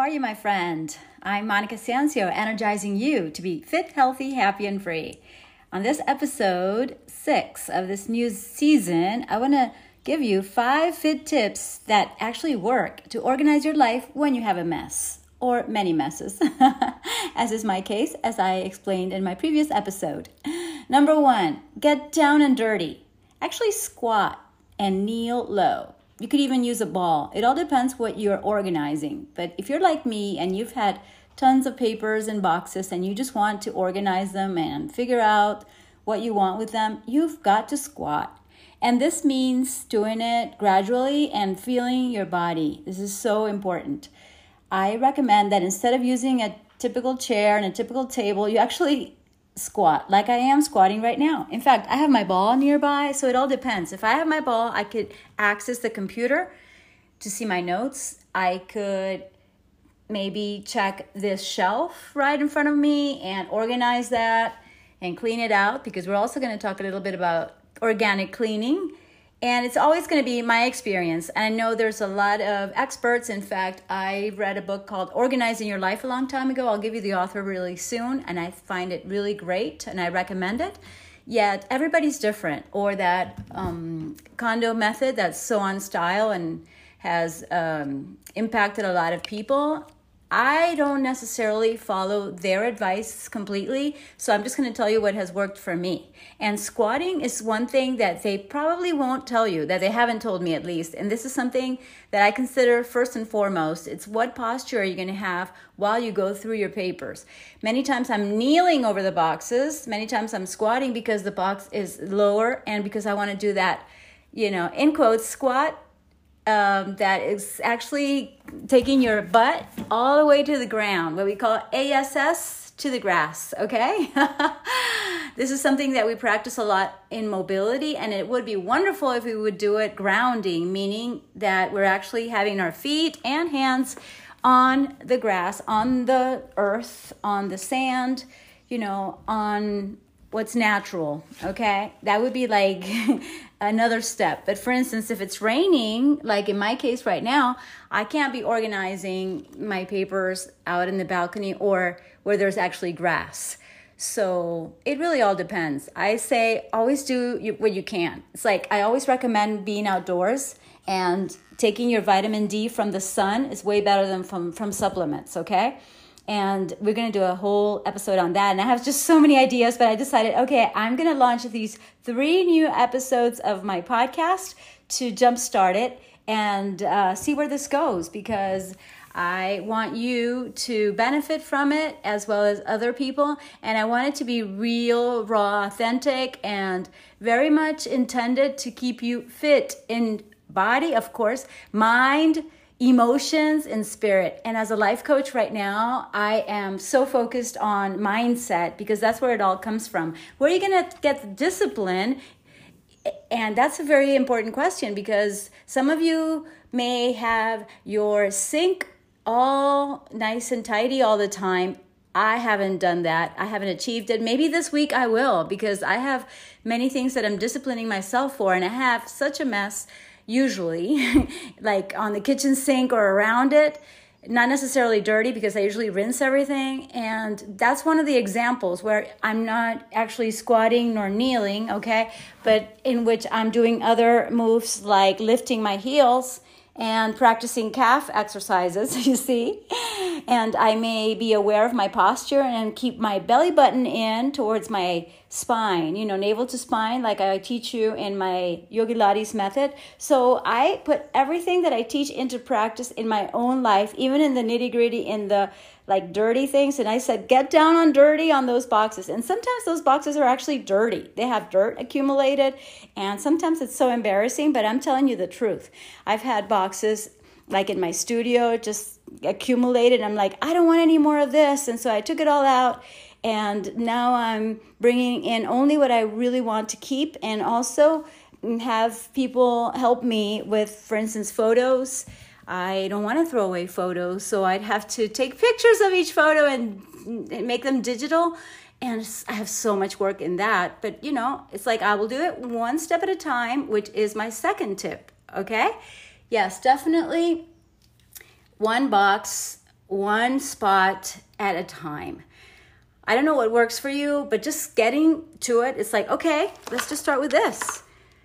are you, my friend? I'm Monica Sancio, energizing you to be fit, healthy, happy, and free. On this episode 6 of this new season, I want to give you 5 fit tips that actually work to organize your life when you have a mess, or many messes, as is my case, as I explained in my previous episode. Number 1, get down and dirty. Actually squat and kneel low. You could even use a ball. It all depends what you're organizing. But if you're like me and you've had tons of papers and boxes and you just want to organize them and figure out what you want with them, you've got to squat. And this means doing it gradually and feeling your body. This is so important. I recommend that instead of using a typical chair and a typical table, you actually squat like I am squatting right now. In fact, I have my ball nearby, so it all depends. If I have my ball, I could access the computer to see my notes. I could maybe check this shelf right in front of me and organize that and clean it out, because we're also going to talk a little bit about organic cleaning. And it's always going to be my experience. And I know there's a lot of experts. In fact, I read a book called Organizing Your Life a long time ago. I'll give you the author really soon. And I find it really great and I recommend it. Yet everybody's different. Or that condo method that's so on style and has impacted a lot of people. I don't necessarily follow their advice completely, so I'm just going to tell you what has worked for me. And squatting is one thing that they probably won't tell you, that they haven't told me at least. And this is something that I consider first and foremost. It's what posture are you going to have while you go through your papers. Many times I'm kneeling over the boxes. Many times I'm squatting because the box is lower and because I want to do that, in quotes, squat. That is actually taking your butt all the way to the ground, what we call ASS, to the grass, okay? This is something that we practice a lot in mobility, and it would be wonderful if we would do it grounding, meaning that we're actually having our feet and hands on the grass, on the earth, on the sand, on what's natural, okay? That would be like another step. But for instance, if it's raining, like in my case right now, I can't be organizing my papers out in the balcony or where there's actually grass. So it really all depends. I say always do what you can. It's like I always recommend being outdoors, and taking your vitamin D from the sun is way better than from supplements, okay? And we're going to do a whole episode on that. And I have just so many ideas, but I decided, okay, I'm going to launch these 3 new episodes of my podcast to jumpstart it and see where this goes, because I want you to benefit from it as well as other people. And I want it to be real, raw, authentic, and very much intended to keep you fit in body, of course, mind, emotions, and spirit. And as a life coach right now, I am so focused on mindset, because that's where it all comes from. Where are you going to get the discipline? And that's a very important question, because some of you may have your sink all nice and tidy all the time. I haven't done that. I haven't achieved it. Maybe this week I will, because I have many things that I'm disciplining myself for, and I have such a mess usually, like on the kitchen sink or around it, not necessarily dirty because I usually rinse everything. And that's one of the examples where I'm not actually squatting nor kneeling, okay, but in which I'm doing other moves like lifting my heels and practicing calf exercises, you see. And I may be aware of my posture and keep my belly button in towards my spine, navel to spine, like I teach you in my Yogi Lattes method. So I put everything that I teach into practice in my own life, even in the nitty gritty, in the dirty things. And I said, get down on dirty on those boxes. And sometimes those boxes are actually dirty. They have dirt accumulated. And sometimes it's so embarrassing, but I'm telling you the truth. I've had boxes like in my studio just accumulated. I'm like, I don't want any more of this. And so I took it all out. And now I'm bringing in only what I really want to keep, and also have people help me with, for instance, photos. I don't want to throw away photos, so I'd have to take pictures of each photo and make them digital. And I have so much work in that. But, it's like I will do it one step at a time, which is my second tip, okay? Yes, definitely one box one spot at a time. I don't know what works for you, but just getting to it, it's like, okay, let's just start with this.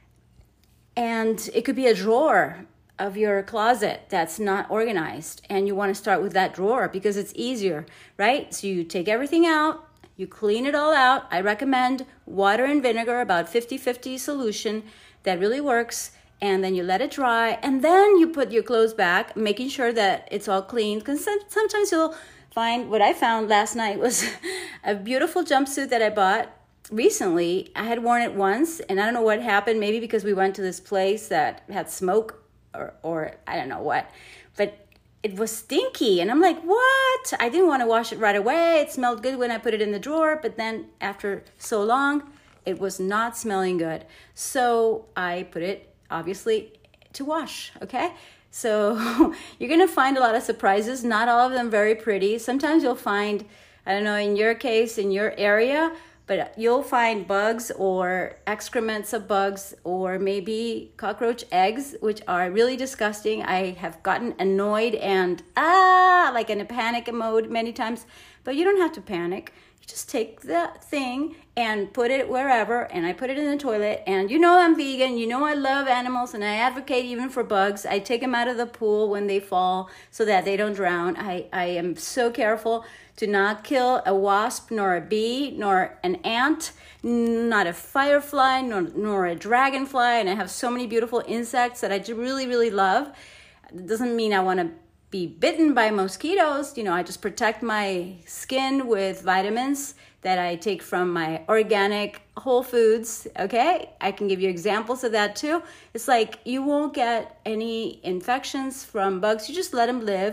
And it could be a drawer of your closet that's not organized, and you want to start with that drawer because it's easier, right? So you take everything out, you clean it all out. I recommend water and vinegar, about 50-50 solution that really works. And then you let it dry, and then you put your clothes back, making sure that it's all clean. Because sometimes you'll find, what I found last night was a beautiful jumpsuit that I bought recently. I had worn it once, and I don't know what happened. Maybe because we went to this place that had smoke or I don't know what. But it was stinky, and I'm like, what? I didn't want to wash it right away. It smelled good when I put it in the drawer, but then after so long, it was not smelling good. So I put it, obviously, to wash, okay? So you're going to find a lot of surprises, not all of them very pretty. Sometimes you'll find, I don't know, in your case, in your area, but you'll find bugs or excrements of bugs or maybe cockroach eggs, which are really disgusting. I have gotten annoyed and like in a panic mode many times, but you don't have to panic. You just take the thing and put it wherever, and I put it in the toilet. And you know I'm vegan, you know I love animals, and I advocate even for bugs. I take them out of the pool when they fall so that they don't drown. I am so careful to not kill a wasp, nor a bee, nor an ant, not a firefly, nor a dragonfly. And I have so many beautiful insects that I really, really love. It doesn't mean I want to be bitten by mosquitoes. You know, I just protect my skin with vitamins that I take from my organic whole foods, okay? I can give you examples of that too. It's like you won't get any infections from bugs. You just let them live.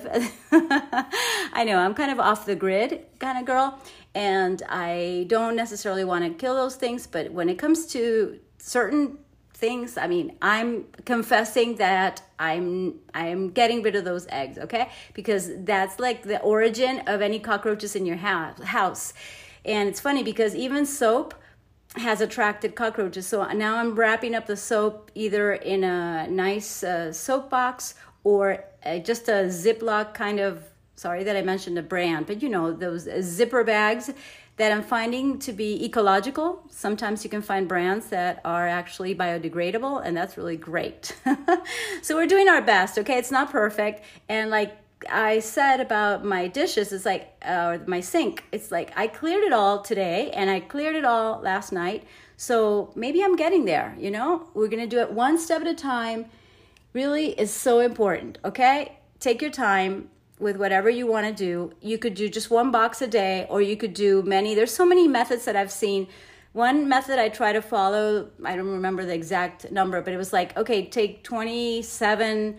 I know, I'm kind of off the grid kind of girl, and I don't necessarily want to kill those things, but when it comes to certain things, I mean, I'm confessing that I'm getting rid of those eggs, okay? Because that's like the origin of any cockroaches in your house. And it's funny because even soap has attracted cockroaches. So now I'm wrapping up the soap either in a nice soap box or just a Ziploc kind of, sorry that I mentioned a brand, but you know, those zipper bags that I'm finding to be ecological. Sometimes you can find brands that are actually biodegradable, and that's really great. So we're doing our best, okay? It's not perfect. And like I said about my dishes, it's like, or my sink, it's like I cleared it all today and I cleared it all last night. So maybe I'm getting there, you know? We're gonna do it one step at a time. Really is so important, okay? Take your time with whatever you want to do. You could do just one box a day, or you could do many. There's so many methods that I've seen. One method I try to follow, I don't remember the exact number, but it was like, okay, take 27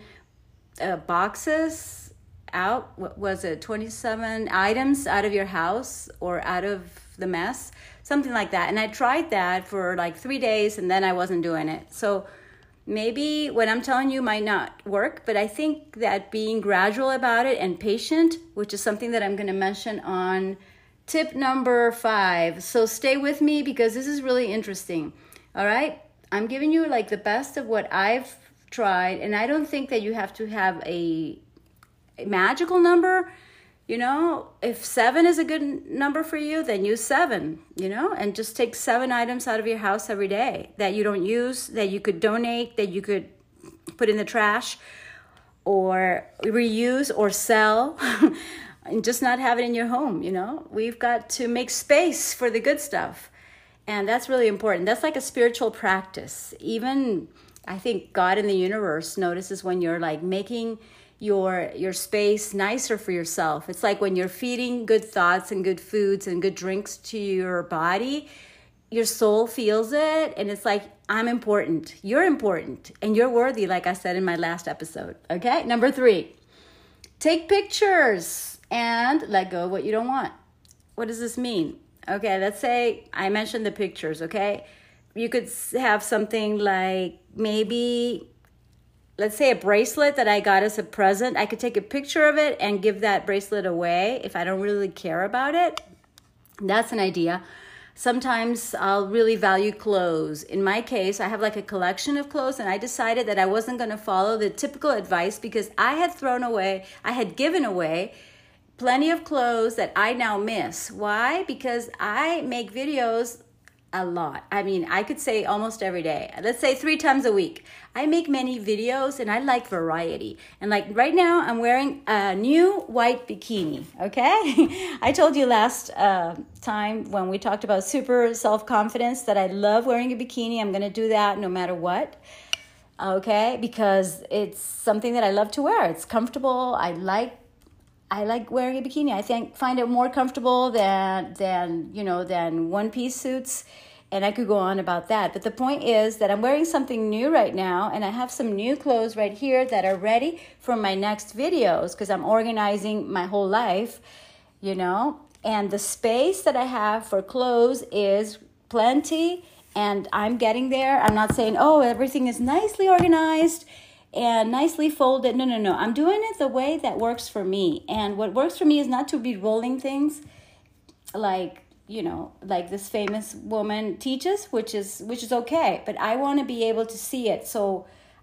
boxes out. What was it? 27 items out of your house or out of the mess, something like that. And I tried that for like 3 days, and then I wasn't doing it. So maybe what I'm telling you might not work, but I think that being gradual about it and patient, which is something that I'm going to mention on tip number 5. So stay with me because this is really interesting. All right? I'm giving you like the best of what I've tried, and I don't think that you have to have a magical number. You know, if 7 is a good number for you, then use 7, you know, and just take 7 items out of your house every day that you don't use, that you could donate, that you could put in the trash or reuse or sell and just not have it in your home, you know. We've got to make space for the good stuff. And that's really important. That's like a spiritual practice. Even I think God in the universe notices when you're like making your space nicer for yourself. It's like when you're feeding good thoughts and good foods and good drinks to your body, your soul feels it, and it's like, I'm important, you're important, and you're worthy, like I said in my last episode. Okay, number 3, take pictures and let go of what you don't want. What does this mean? Okay, let's say I mentioned the pictures, okay? You could have something like maybe, let's say a bracelet that I got as a present. I could take a picture of it and give that bracelet away if I don't really care about it. That's an idea. Sometimes I'll really value clothes. In my case, I have like a collection of clothes, and I decided that I wasn't going to follow the typical advice because I had given away plenty of clothes that I now miss. Why? Because I make videos a lot. I mean, I could say almost every day. Let's say 3 times a week. I make many videos and I like variety. And like right now, I'm wearing a new white bikini, okay? I told you last time when we talked about super self-confidence that I love wearing a bikini. I'm going to do that no matter what, okay? Because it's something that I love to wear. It's comfortable. I like wearing a bikini. I find it more comfortable than one-piece suits, and I could go on about that. But the point is that I'm wearing something new right now, and I have some new clothes right here that are ready for my next videos because I'm organizing my whole life, and the space that I have for clothes is plenty, and I'm getting there. I'm not saying, oh, everything is nicely organized and nicely folded. No. I'm doing it the way that works for me. And what works for me is not to be rolling things like this famous woman teaches, which is okay. But I want to be able to see it. So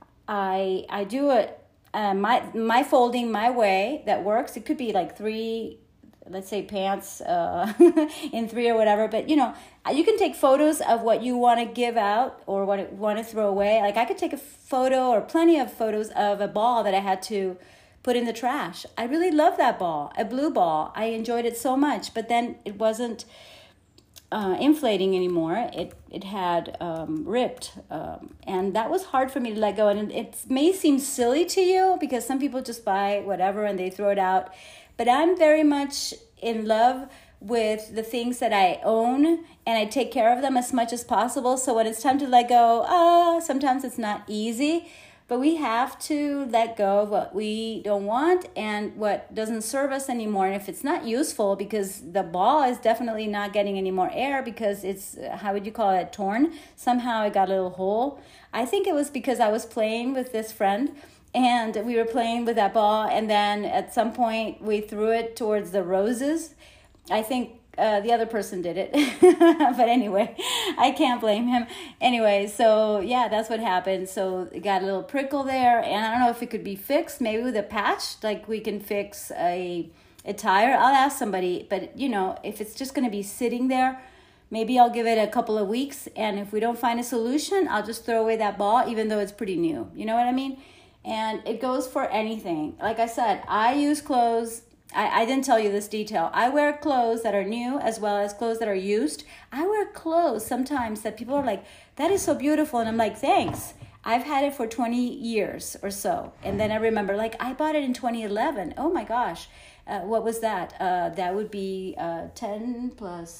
I do it my folding my way that works. It could be like 3, let's say pants in 3 or whatever. But you can take photos of what you want to give out or what you want to throw away. Like I could take a photo or plenty of photos of a ball that I had to put in the trash. I really love that ball, a blue ball. I enjoyed it so much, but then it wasn't inflating anymore. It had ripped, and that was hard for me to let go. And it may seem silly to you because some people just buy whatever and they throw it out. But I'm very much in love with the things that I own, and I take care of them as much as possible. So when it's time to let go, sometimes it's not easy, but we have to let go of what we don't want and what doesn't serve us anymore. And if it's not useful, because the ball is definitely not getting any more air because it's, how would you call it, torn? Somehow it got a little hole. I think it was because I was playing with this friend, and we were playing with that ball, and then at some point we threw it towards the roses. I think the other person did it. But anyway, I can't blame him. Anyway, so yeah, that's what happened. So it got a little prickle there, and I don't know if it could be fixed, maybe with a patch, like we can fix a tire. I'll ask somebody, but if it's just going to be sitting there, maybe I'll give it a couple of weeks, and if we don't find a solution, I'll just throw away that ball, even though it's pretty new. You know what I mean? And it goes for anything. Like I said, I use clothes. I didn't tell you this detail. I wear clothes that are new as well as clothes that are used. I wear clothes sometimes that people are like, that is so beautiful. And I'm like, thanks. I've had it for 20 years or so. And then I remember, like, I bought it in 2011. Oh my gosh. What was that? That would be 10 plus,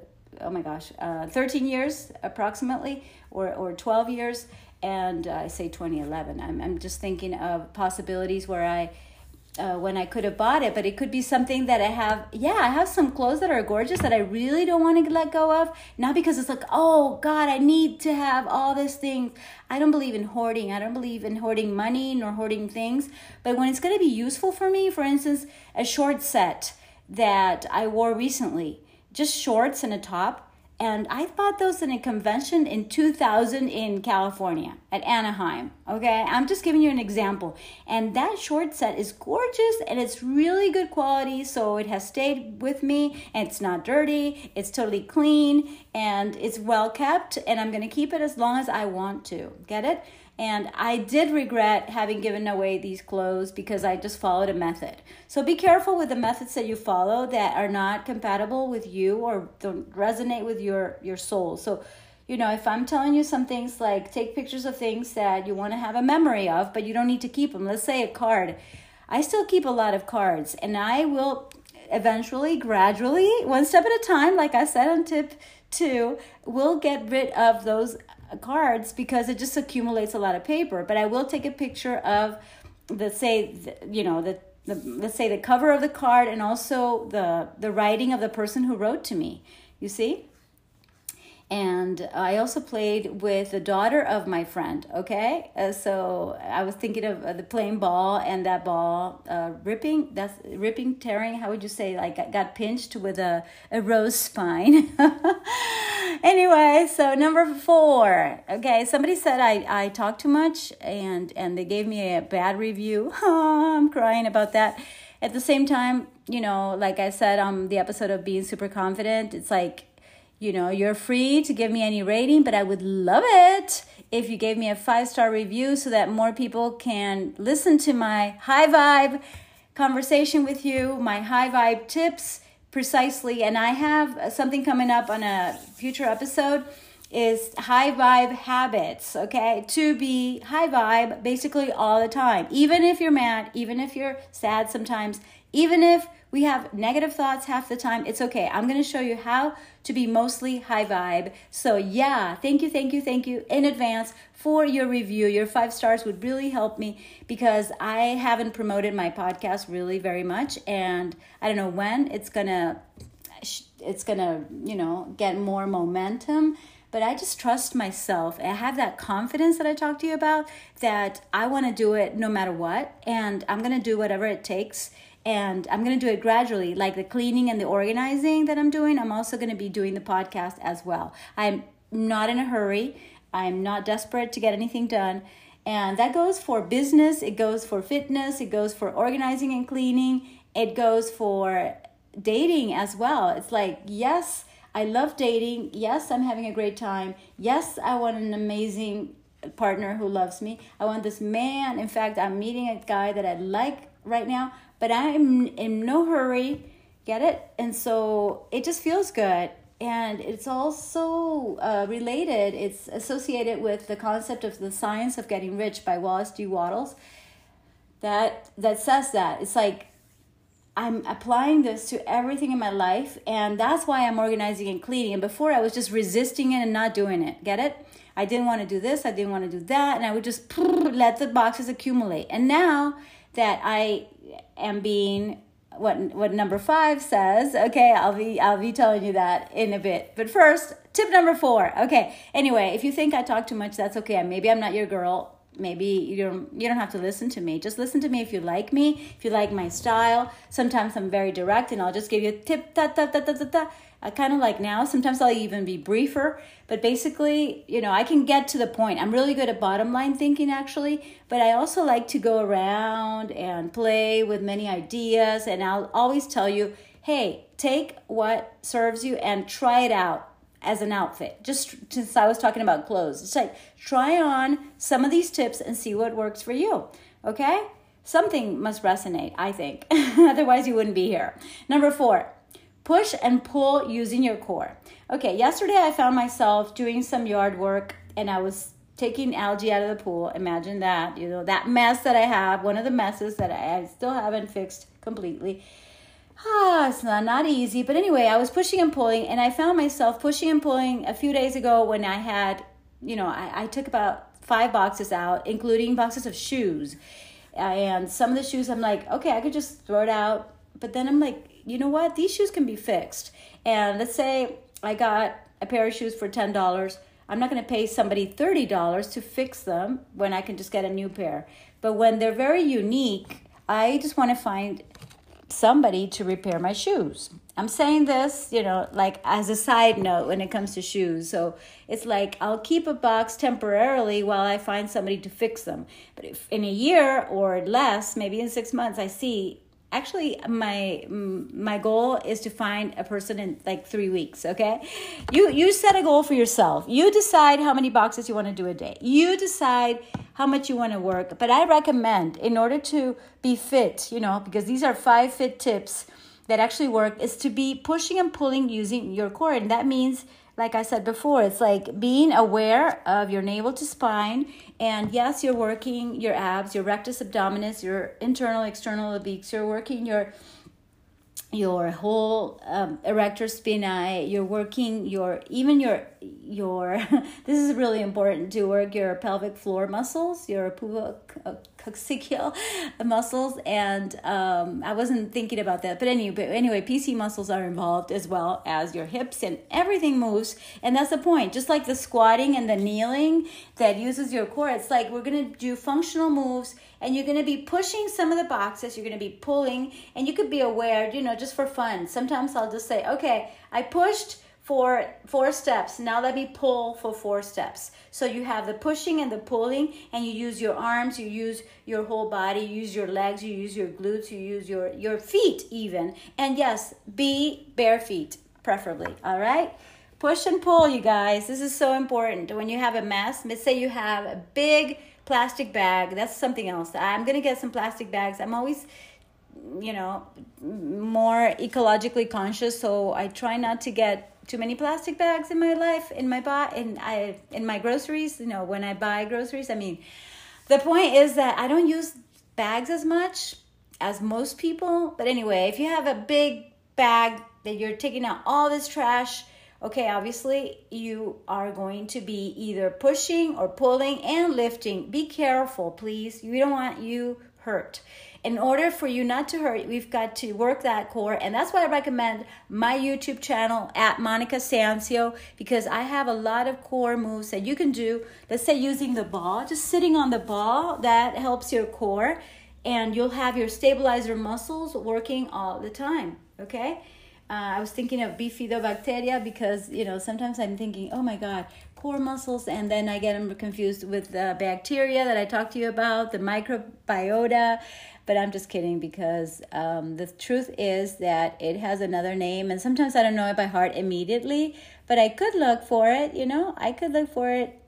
13 years approximately, or 12 years. And I say 2011. I'm just thinking of possibilities where when I could have bought it, but it could be something that I have. Yeah, I have some clothes that are gorgeous that I really don't want to let go of. Not because it's like, oh God, I need to have all these things. I don't believe in hoarding. I don't believe in hoarding money nor hoarding things. But when it's going to be useful for me, for instance, a short set that I wore recently, just shorts and a top. And I bought those in a convention in 2000 in California at Anaheim. Okay, I'm just giving you an example. And that short set is gorgeous and it's really good quality. So it has stayed with me and it's not dirty. It's totally clean and it's well kept. And I'm going to keep it as long as I want to. Get it? And I did regret having given away these clothes because I just followed a method. So be careful with the methods that you follow that are not compatible with you or don't resonate with your soul. So, if I'm telling you some things like take pictures of things that you want to have a memory of, but you don't need to keep them. Let's say a card. I still keep a lot of cards, and I will eventually, gradually, one step at a time, like I said on tip 2, will get rid of those cards because it just accumulates a lot of paper. But I will take a picture of let's say the cover of the card and also the writing of the person who wrote to me, you see. And I also played with the daughter of my friend, okay? So I was thinking of the playing ball and that ball tearing, how would you say, like got pinched with a rose spine. Anyway, so number 4, okay, somebody said I talk too much and they gave me a bad review. Oh, I'm crying about that. at the same time, like I said on the episode of Being Super Confident, it's like, you're free to give me any rating, but I would love it if you gave me a 5-star review so that more people can listen to my high vibe conversation with you, my high vibe tips precisely. And I have something coming up on a future episode is high vibe habits, okay? To be high vibe basically all the time. Even if you're mad, even if you're sad sometimes, even if we have negative thoughts half the time, it's okay. I'm going to show you how to be mostly high vibe. So yeah, thank you in advance for your review. Your 5 stars would really help me because I haven't promoted my podcast really very much. And I don't know when it's gonna get more momentum. But I just trust myself. I have that confidence that I talked to you about, that I want to do it no matter what. And I'm going to do whatever it takes. And I'm going to do it gradually, like the cleaning and the organizing that I'm doing. I'm also going to be doing the podcast as well. I'm not in a hurry. I'm not desperate to get anything done. And that goes for business. It goes for fitness. It goes for organizing and cleaning. It goes for dating as well. It's like, yes, I love dating. Yes, I'm having a great time. Yes, I want an amazing partner who loves me. I want this man. In fact, I'm meeting a guy that I like right now, but I'm in no hurry. Get it? And so it just feels good. And it's also related. It's associated with the concept of The Science of Getting Rich by Wallace D. Wattles. That says that. It's like, I'm applying this to everything in my life, and that's why I'm organizing and cleaning. And before, I was just resisting it and not doing it. Get it? I didn't want to do this, I didn't want to do that, and I would just let the boxes accumulate. And now that I am being what number 5 says, okay, I'll be telling you that in a bit. But first, tip number 4. Okay. Anyway, if you think I talk too much, that's okay. Maybe I'm not your girl. Maybe you don't have to listen to me. Just listen to me if you like me, if you like my style. Sometimes I'm very direct and I'll just give you a tip, kind of like now. Sometimes I'll even be briefer. But basically, I can get to the point. I'm really good at bottom line thinking, actually. But I also like to go around and play with many ideas. And I'll always tell you, hey, take what serves you and try it out as an outfit. Just since I was talking about clothes, it's like try on some of these tips and see what works for you. Okay? Something must resonate, I think. Otherwise, you wouldn't be here. Number 4, push and pull using your core. Okay, yesterday I found myself doing some yard work and I was taking algae out of the pool. Imagine that, that mess that I have, one of the messes that I still haven't fixed completely. It's not easy. But anyway, I was pushing and pulling, and I found myself pushing and pulling a few days ago when I had, I took about 5 boxes out, including boxes of shoes. And some of the shoes, I'm like, okay, I could just throw it out. But then I'm like, you know what? These shoes can be fixed. And let's say I got a pair of shoes for $10. I'm not going to pay somebody $30 to fix them when I can just get a new pair. But when they're very unique, I just want to find somebody to repair my shoes. I'm saying this, like as a side note when it comes to shoes. So it's like I'll keep a box temporarily while I find somebody to fix them. But if in a year or less, maybe in 6 months, I see, actually my goal is to find a person in like 3 weeks, okay? You set a goal for yourself. You decide how many boxes you want to do a day. You decide how much you want to work. But I recommend, in order to be fit, because these are 5 fit tips that actually work, is to be pushing and pulling using your core. And that means, like I said before, it's like being aware of your navel to spine. And yes, you're working your abs, your rectus abdominis, your internal, external obliques. You're working your whole erector spinae. You're working your this is really important, to work your pelvic floor muscles, your coccygeal muscles. And I wasn't thinking about that, but anyway, PC muscles are involved as well as your hips, and everything moves. And that's the point. Just like the squatting and the kneeling that uses your core, it's like we're going to do functional moves, and you're going to be pushing some of the boxes, you're going to be pulling, and you could be aware, just for fun. Sometimes I'll just say, okay, I pushed four steps. Now let me pull for 4 steps. So you have the pushing and the pulling, and you use your arms, you use your whole body, you use your legs, you use your glutes, you use your feet even. And yes, be bare feet, preferably. All right? Push and pull, you guys. This is so important. When you have a mess, let's say you have a big plastic bag. That's something else. I'm going to get some plastic bags. I'm always, more ecologically conscious, so I try not to get too many plastic bags in my life, in my groceries. When I buy groceries, the point is that I don't use bags as much as most people. But anyway, if you have a big bag that you're taking out all this trash, okay, obviously you are going to be either pushing or pulling and lifting. Be careful, please. We don't want you hurt. In order for you not to hurt, we've got to work that core. And that's why I recommend my YouTube channel at Monica Sancio, because I have a lot of core moves that you can do. Let's say using the ball, just sitting on the ball, that helps your core. And you'll have your stabilizer muscles working all the time, okay? I was thinking of bifidobacteria because, sometimes I'm thinking, oh my God, core muscles, and then I get them confused with the bacteria that I talked to you about, the microbiota. But I'm just kidding, because the truth is that it has another name, and sometimes I don't know it by heart immediately, but I could look for it, I could look for it.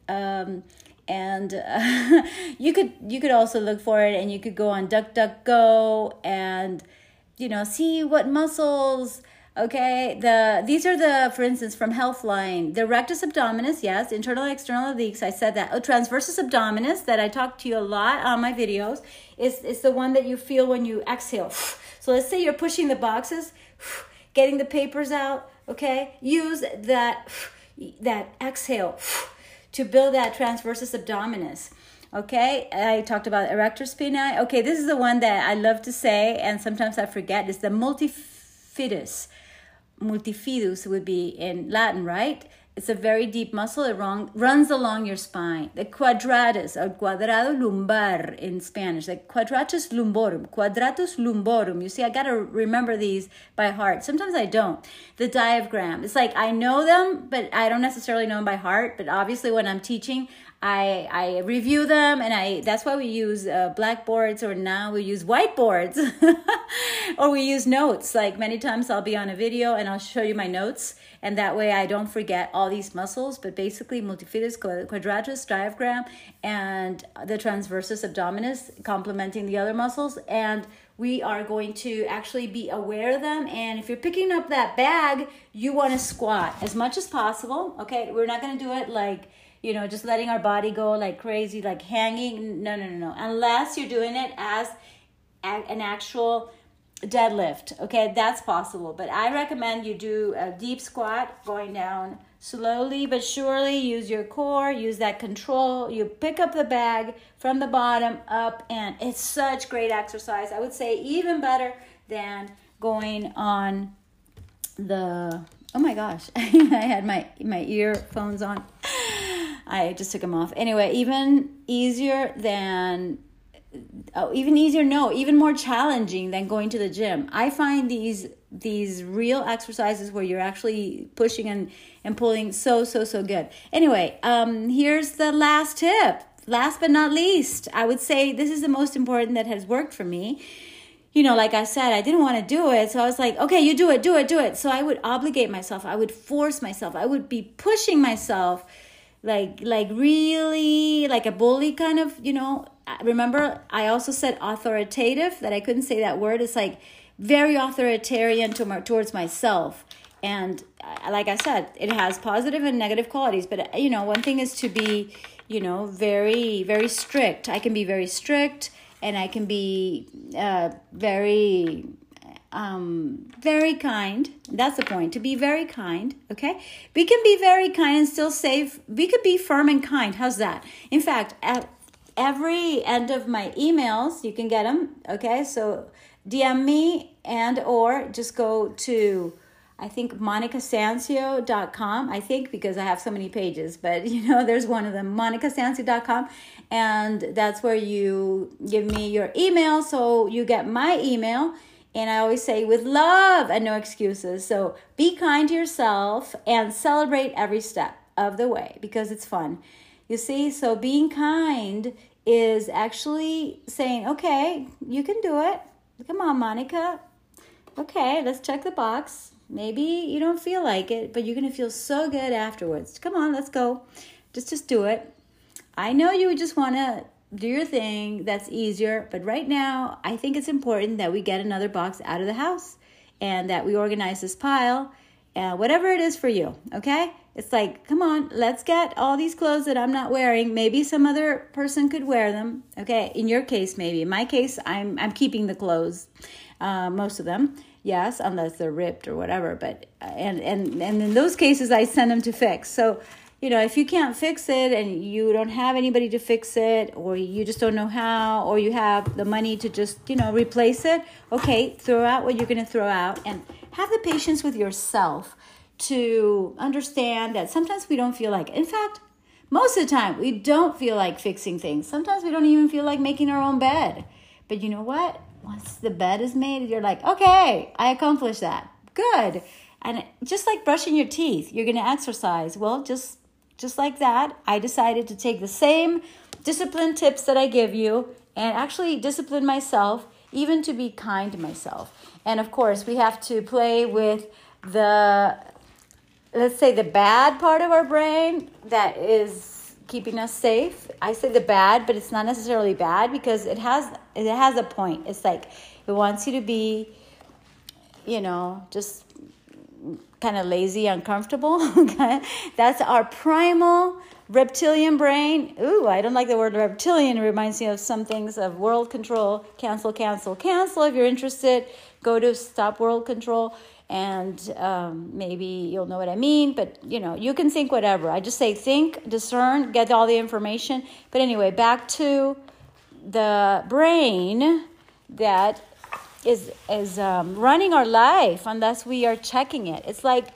And you could also look for it, and you could go on DuckDuckGo and, see what muscles. Okay, these are for instance, from Healthline, the rectus abdominis, yes, internal and external obliques, I said that. Transversus abdominis, that I talked to you a lot on my videos, is the one that you feel when you exhale. So let's say you're pushing the boxes, getting the papers out, okay? Use that exhale to build that transversus abdominis. Okay, I talked about erector spinae. Okay, this is the one that I love to say, and sometimes I forget. It's the multifidus. Multifidus would be in Latin, right? It's a very deep muscle. It runs along your spine. The quadratus, or cuadrado lumbar in Spanish. The quadratus lumborum. You see, I got to remember these by heart. Sometimes I don't. The diaphragm. It's like I know them, but I don't necessarily know them by heart. But obviously when I'm teaching, I review them, and that's why we use blackboards, or now we use whiteboards, or we use notes. Like many times I'll be on a video and I'll show you my notes, and that way I don't forget all these muscles. But basically multifidus, quadratus, diaphragm, and the transversus abdominis, complementing the other muscles. And we are going to actually be aware of them. And if you're picking up that bag, you want to squat as much as possible. Okay, we're not going to do it like, just letting our body go like crazy, like hanging. No. Unless you're doing it as an actual deadlift. Okay, that's possible. But I recommend you do a deep squat, going down slowly but surely. Use your core, use that control. You pick up the bag from the bottom up, and it's such great exercise. I would say even better than going on the... Oh my gosh, I had my earphones on. I just took them off. Anyway, even more challenging than going to the gym. I find these real exercises where you're actually pushing and pulling so good. Anyway, here's the last tip. Last but not least, I would say this is the most important that has worked for me. Like I said, I didn't want to do it. So I was like, okay, you do it. So I would obligate myself. I would force myself. I would be pushing myself like really like a bully kind of, Remember, I also said authoritative, that I couldn't say that word. It's like very authoritarian towards myself. And like I said, it has positive and negative qualities. But, one thing is to be, very, very strict. I can be very strict. And I can be very kind. That's the point, to be very kind, okay? We can be very kind and still safe. We could be firm and kind. How's that? In fact, at every end of my emails, you can get them, okay? So DM me or just go to, I think, monicasancio.com, because I have so many pages, but there's one of them, monicasancio.com, and that's where you give me your email, so you get my email, And I always say with love and no excuses. So be kind to yourself and celebrate every step of the way because it's fun. You see, so being kind is actually saying, okay, you can do it. Come on, Monica. Okay, let's check the box. Maybe you don't feel like it, but you're going to feel so good afterwards. Come on, let's go. Just do it. I know you just want to do your thing. That's easier. But right now, I think it's important that we get another box out of the house and that we organize this pile, whatever it is for you, okay? It's like, come on, let's get all these clothes that I'm not wearing. Maybe some other person could wear them, okay? In your case, maybe. In my case, I'm keeping the clothes, most of them. Yes, unless they're ripped or whatever. But and in those cases, I send them to fix. So, if you can't fix it and you don't have anybody to fix it, or you just don't know how, or you have the money to just, replace it, okay, throw out what you're going to throw out and have the patience with yourself to understand that sometimes we don't feel like it. In fact, most of the time, we don't feel like fixing things. Sometimes we don't even feel like making our own bed. But you know what? Once the bed is made, you're like, okay, I accomplished that. Good. And just like brushing your teeth, you're going to exercise. Well, just like that, I decided to take the same discipline tips that I give you and actually discipline myself, even to be kind to myself. And of course, we have to play with let's say the bad part of our brain that is keeping us safe. I say the bad, but it's not necessarily bad because it has a point. It's like it wants you to be, just kind of lazy, uncomfortable. That's our primal reptilian brain. Ooh, I don't like the word reptilian. It reminds me of some things of world control. Cancel. If you're interested, go to Stop World Control. And maybe you'll know what I mean. But, you can think whatever. I just say think, discern, get all the information. But anyway, back to the brain that is running our life unless we are checking it. It's like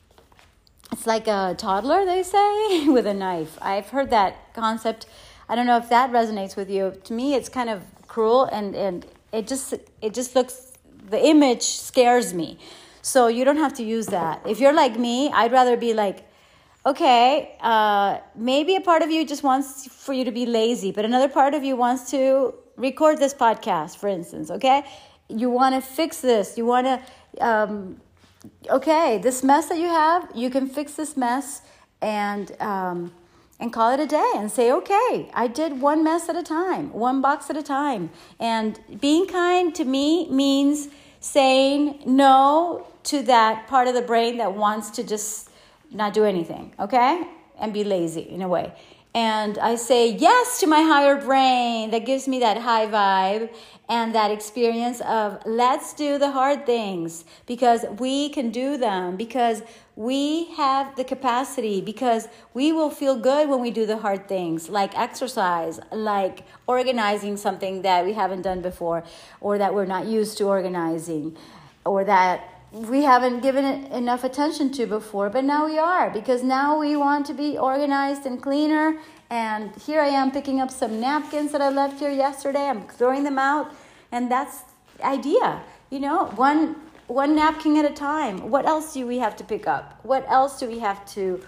a toddler, they say, with a knife. I've heard that concept. I don't know if that resonates with you. To me, it's kind of cruel, and it just looks, the image scares me. So you don't have to use that. If you're like me, I'd rather be like, okay, maybe a part of you just wants for you to be lazy, but another part of you wants to record this podcast, for instance, okay? You want to fix this. You want to, okay, this mess that you have, you can fix this mess and call it a day and say, okay, I did one mess at a time, one box at a time. And being kind to me means saying no to that part of the brain that wants to just not do anything, okay? And be lazy in a way. And I say yes to my higher brain that gives me that high vibe and that experience of let's do the hard things because we can do them, because we have the capacity, because we will feel good when we do the hard things like exercise, like organizing something that we haven't done before or that we're not used to organizing or that we haven't given it enough attention to before, but now we are, because now we want to be organized and cleaner. And here I am picking up some napkins that I left here yesterday. I'm throwing them out, and that's the idea. One napkin at a time. What else do we have to pick up? What else do we have to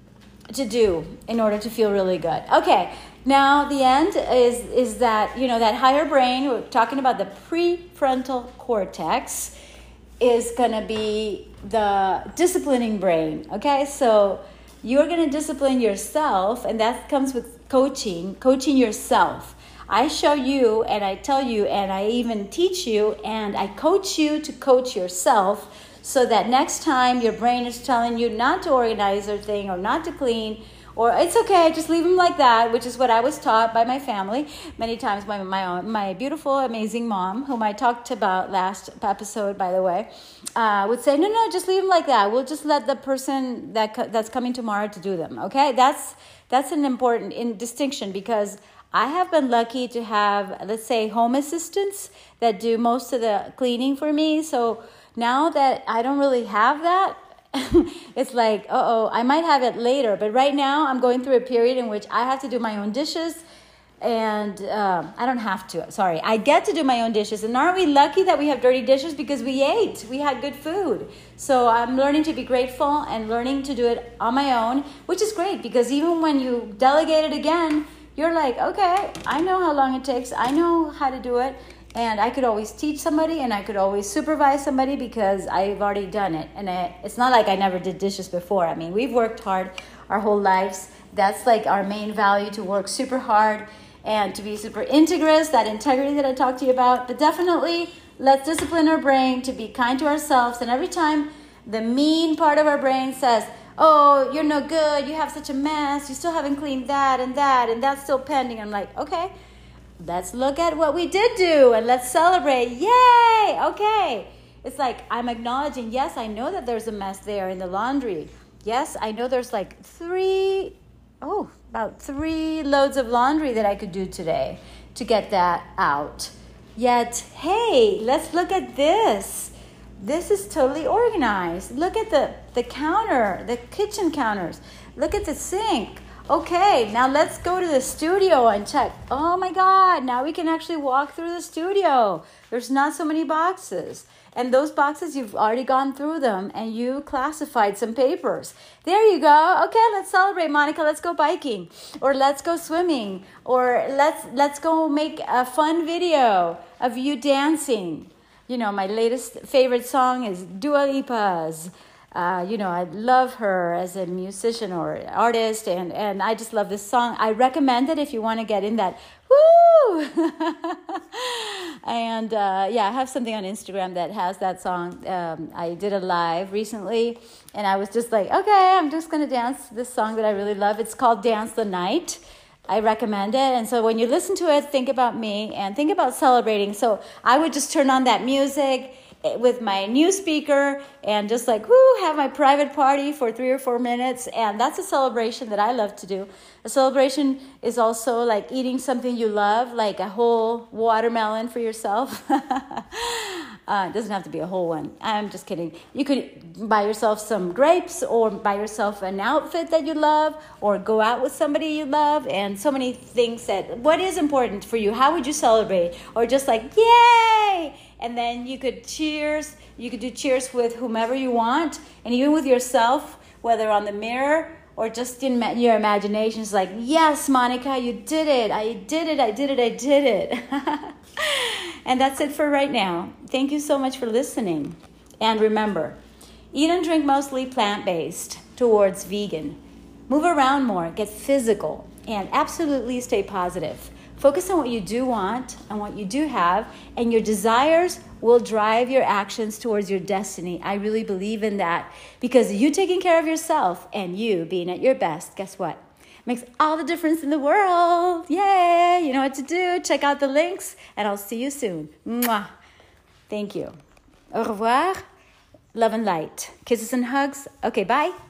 do in order to feel really good? Okay, now the end is that, that higher brain, we're talking about the prefrontal cortex, is going to be the disciplining brain, okay? So you're going to discipline yourself, and that comes with coaching yourself. I show you, and I tell you, and I even teach you, and I coach you to coach yourself so that next time your brain is telling you not to organize your thing or not to clean, or it's okay, just leave them like that, which is what I was taught by my family many times. My beautiful, amazing mom, whom I talked about last episode, by the way, would say, no, just leave them like that. We'll just let the person that's coming tomorrow to do them, okay? That's an important distinction, because I have been lucky to have, let's say, home assistants that do most of the cleaning for me. So now that I don't really have that, it's like, I might have it later. But right now I'm going through a period in which I have to do my own dishes, And I don't have to. Sorry, I get to do my own dishes. And aren't we lucky that we have dirty dishes because we ate? We had good food. So I'm learning to be grateful and learning to do it on my own, which is great because even when you delegate it again, you're like, okay, I know how long it takes. I know how to do it. And I could always teach somebody and I could always supervise somebody because I've already done it. And it's not like I never did dishes before. I mean, we've worked hard our whole lives. That's like our main value, to work super hard and to be super integrous, that integrity that I talked to you about. But definitely, let's discipline our brain to be kind to ourselves. And every time the mean part of our brain says, oh, you're no good, you have such a mess, you still haven't cleaned that, and that's still pending. I'm like, okay, let's look at what we did do and let's celebrate. Yay! Okay. It's like I'm acknowledging, yes, I know that there's a mess there in the laundry. Yes, I know there's like about 3 loads of laundry that I could do today to get that out. Yet, hey, let's look at this. This is totally organized. Look at the counter, the kitchen counters. Look at the sink. Okay, now let's go to the studio and check. Oh my God, now we can actually walk through the studio. There's not so many boxes. And those boxes, you've already gone through them and you classified some papers. There you go. Okay, let's celebrate, Monica. Let's go biking, or let's go swimming, or let's go make a fun video of you dancing. You know, my latest favorite song is Dua Lipa's. I love her as a musician or artist, and I just love this song. I recommend it if you want to get in that woo. And I have something on Instagram that has that song. I did a live recently, and I was just like, okay, I'm just going to dance this song that I really love. It's called Dance the Night. I recommend it. And so when you listen to it, think about me and think about celebrating. So I would just turn on that music with my new speaker and just like, have my private party for 3 or 4 minutes. And that's a celebration that I love to do. A celebration is also like eating something you love, like a whole watermelon for yourself. It doesn't have to be a whole one. I'm just kidding. You could buy yourself some grapes, or buy yourself an outfit that you love, or go out with somebody you love, and so many things what is important for you? How would you celebrate? Or just like, yay! And then you could cheers. You could do cheers with whomever you want, and even with yourself, whether on the mirror or just in your imagination. It's like, yes, Monica, you did it. I did it. I did it. I did it. And that's it for right now. Thank you so much for listening. And remember, eat and drink mostly plant-based towards vegan. Move around more, get physical, and absolutely stay positive. Focus on what you do want and what you do have, and your desires will drive your actions towards your destiny. I really believe in that, because you taking care of yourself and you being at your best, guess what? Makes all the difference in the world. Yay! You know what to do. Check out the links, and I'll see you soon. Mwah. Thank you. Au revoir. Love and light. Kisses and hugs. Okay, bye.